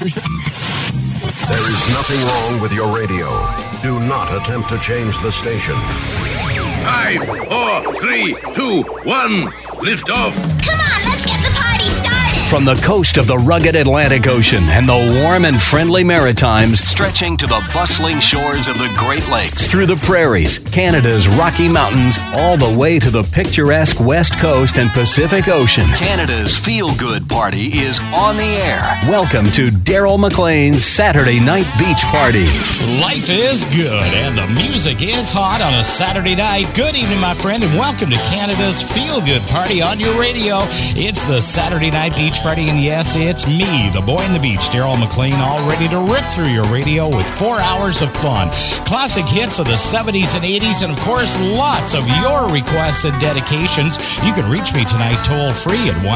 There is nothing wrong with your radio. Do not attempt to change the station. 5, 4, 3, 2, 1. Lift off. Come on, let's get the party started. From the coast of the rugged Atlantic Ocean and the warm and friendly Maritimes, stretching to the bustling shores of the Great Lakes, through the prairies, Canada's Rocky Mountains, all the way to the picturesque West Coast and Pacific Ocean, Canada's feel-good party is on the air. Welcome to Daryl McLean's Saturday Night Beach Party. Life is good and the music is hot on a Saturday night. Good evening, my friend, and welcome to Canada's feel-good party on your radio. It's the Saturday Night Beach Party, and yes, it's me, the boy in the beach, Daryl McLean, all ready to rip through your radio with 4 hours of fun. Classic hits of the 70s and 80s, and of course, lots of your requests and dedications. You can reach me tonight toll-free at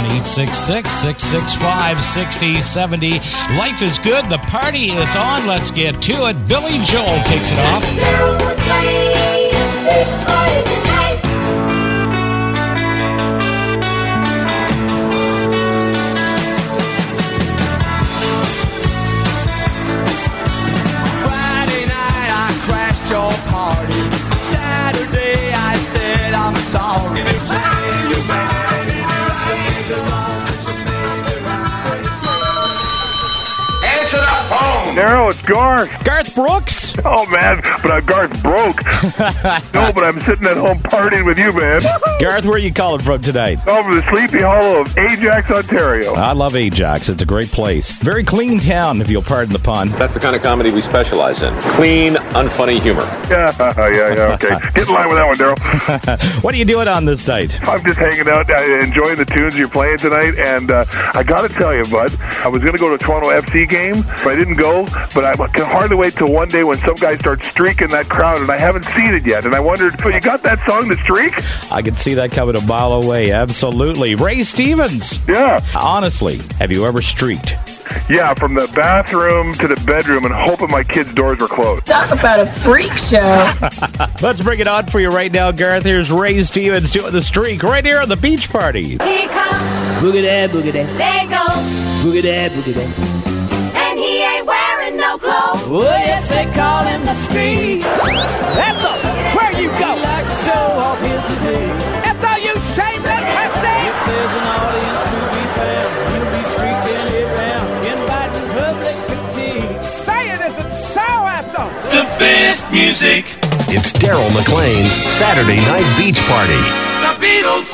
1-866-665-6070. Life is good. The party is on. Let's get to it. Billy Joel kicks it off. Your party. Saturday I said I'm sorry. Answer the phone. Daryl, it's Garth. Garth Brooks? Oh, man, but Garth broke. No, but I'm sitting at home partying with you, man. Garth, where are you calling from tonight? Oh, from the Sleepy Hollow of Ajax, Ontario. I love Ajax. It's a great place. Very clean town, if you'll pardon the pun. That's the kind of comedy we specialize in. Clean, unfunny humor. Yeah, okay. Get in line with that one, Daryl. What are you doing on this night? I'm just hanging out, enjoying the tunes you're playing tonight, and I got to tell you, bud, I was going to go to a Toronto FC game, but I didn't go, but I can hardly wait till one day when some guy starts streaking that crowd, and I haven't seen it yet, and I wondered, so you got that song, The Streak? I can see that coming a mile away, absolutely. Ray Stevens! Yeah. Honestly, have you ever streaked? Yeah, from the bathroom to the bedroom and hoping my kids' doors were closed. Talk about a freak show. Let's bring it on for you right now, Gareth. Here's Ray Stevens doing The Streak right here on the Beach Party. Here comes Boogie that, boogie that. There goes Boogie that, boogie that. and he ain't wearing no clothes. Oh, yes, they call him the street. Ethel, where you go? He likes to show off his physique. Ethel, you shameless bastard! If there's an audience to be found, he'll be streaking it round, inviting public critique. Say it isn't so, Ethel! The best music. It's Daryl McLean's Saturday Night Beach Party. The Beatles.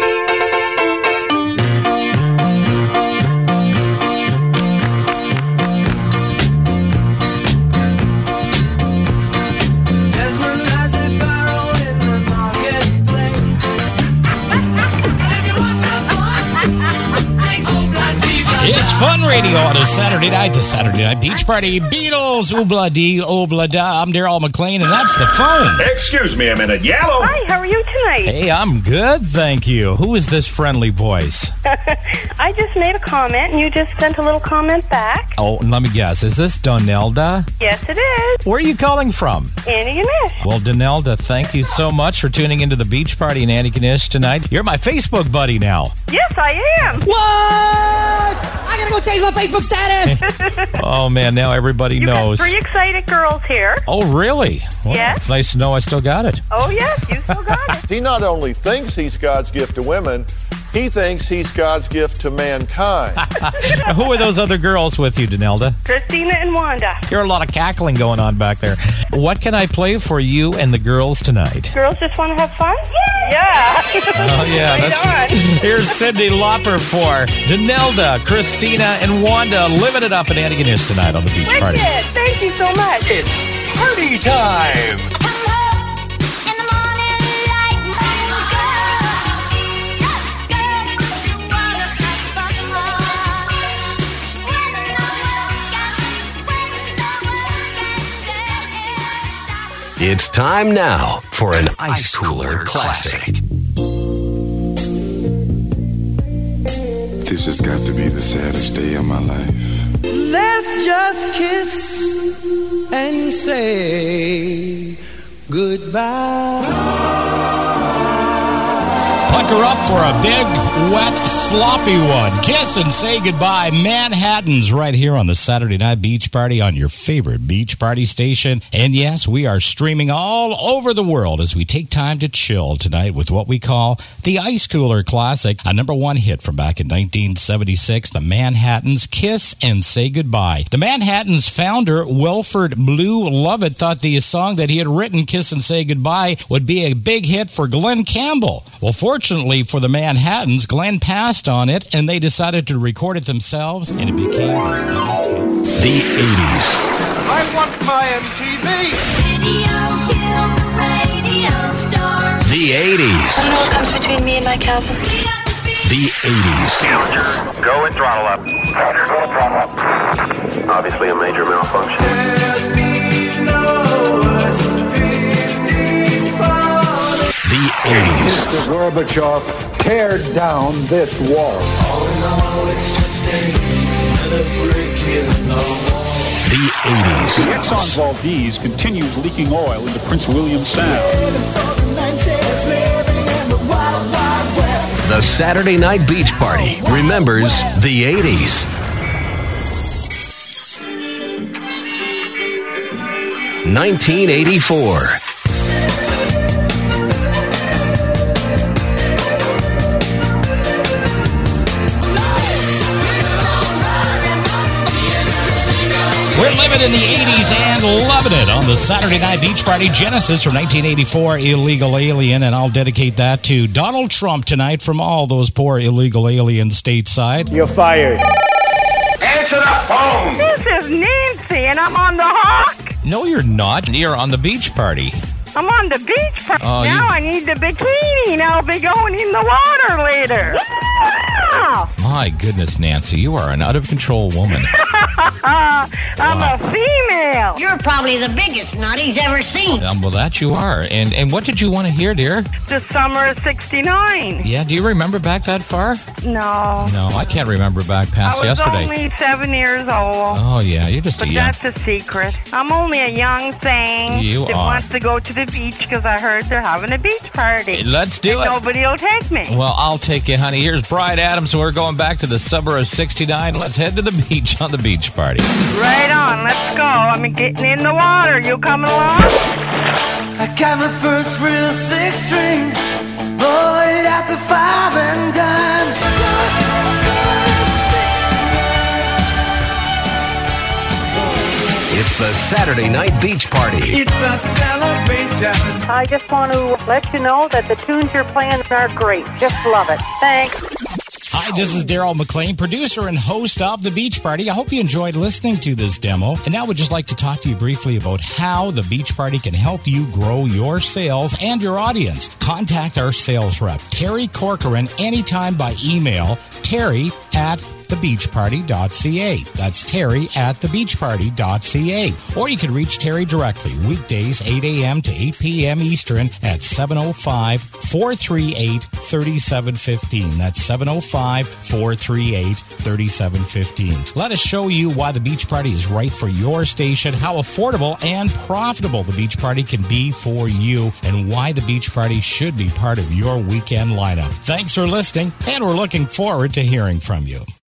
It's fun radio on a Saturday night, the Saturday Night Beach Party. Beatles, oobla-dee, oobla-da. I'm Daryl McLean, and that's the phone. Excuse me a minute. Yellow. Hi, how are you tonight? Hey, I'm good, thank you. Who is this friendly voice? I just made a comment, and you just sent a little comment back. Oh, let me guess. Is this Donelda? Yes, it is. Where are you calling from? Antigonish. Well, Donelda, thank you so much for tuning into the Beach Party in Antigonish tonight. You're my Facebook buddy now. Yes, I am. What? I gotta go change my Facebook status. Oh, man, now everybody knows. Got 3 excited girls here. Oh, really? Well, Yes. It's nice to know I still got it. Oh, yes, you still got it. He not only thinks he's God's gift to women, he thinks he's God's gift to mankind. Who are those other girls with you, Donelda? Christina and Wanda. Hear a lot of cackling going on back there. What can I play for you and the girls tonight? Girls just want to have fun? Yeah. Oh, yeah. Right on. Here's Cyndi Lauper for Donelda, Christina, and Wanda living it up in Antigonish tonight on the Beach Party. Wicked. Thank you so much. It's party time. It's time now for an Ice Cooler Classic. This has got to be the saddest day of my life. Let's just kiss and say goodbye. Pucker up for a big, wet, sloppy one. Kiss and say goodbye. Manhattan's right here on the Saturday Night Beach Party on your favorite beach party station. And yes, we are streaming all over the world as we take time to chill tonight with what we call the Ice Cooler Classic, a number one hit from back in 1976, the Manhattans' Kiss and Say Goodbye. The Manhattans' founder, Wilford Blue Lovett, thought the song that he had written, Kiss and Say Goodbye, would be a big hit for Glenn Campbell. Well, fortunately for the Manhattans, Glenn passed on it, and they decided to record it themselves, and it became their biggest hits. The 80s. I want my MTV. Video killed the radio star. The 80s. I don't know what comes between me and my Calvin. The 80s. Go and throttle up. Obviously a major malfunction. The 80s. Mr. Gorbachev, tear down this wall. The 80s. The Exxon Valdez continues leaking oil into Prince William Sound. The Saturday Night Beach Party remembers the 80s. 1984. We're living in the 80s and loving it on the Saturday Night Beach Party. Genesis from 1984, Illegal Alien, and I'll dedicate that to Donald Trump tonight from all those poor illegal aliens stateside. You're fired. Answer the phone! This is Nancy, and I'm on the hawk. No, you're not. You're on the beach party. I'm on the beach party. Oh, now I need the bikini, and I'll be going in the water later. Yeah! My goodness, Nancy, you are an out-of-control woman. I'm a female. You're probably the biggest nut he's ever seen. Well, that you are. And what did you want to hear, dear? The summer of '69. Yeah, do you remember back that far? No. No, I can't remember back past yesterday. I was only 7 years old. Oh, yeah, you're just but a young... that's a secret. I'm only a young thing that wants to go to the beach because I heard they're having a beach party. Let's do it. Nobody will take me. Well, I'll take you, honey. Here's Bride Adams. We're going back to the summer of '69. Let's head to the beach on the beach party. Right on. Let's go. I'm getting in the water. You coming along? I got my first real six-string, bought it at the 5 and dime. It's the Saturday Night Beach Party. It's a celebration. I just want to let you know that the tunes you're playing are great. Just love it. Thanks. Hi, this is Daryl McLean, producer and host of The Beach Party. I hope you enjoyed listening to this demo. And now we'd just like to talk to you briefly about how The Beach Party can help you grow your sales and your audience. Contact our sales rep, Terry Corcoran, anytime by email, terry@thebeachparty.ca. That's terry@thebeachparty.ca. Or you can reach Terry directly, weekdays 8 a.m. to 8 p.m. Eastern at 705-438-3715. That's 705-438-3715. Let us show you why the Beach Party is right for your station, how affordable and profitable the Beach Party can be for you, and why the Beach Party should be part of your weekend lineup. Thanks for listening, and we're looking forward to hearing from you.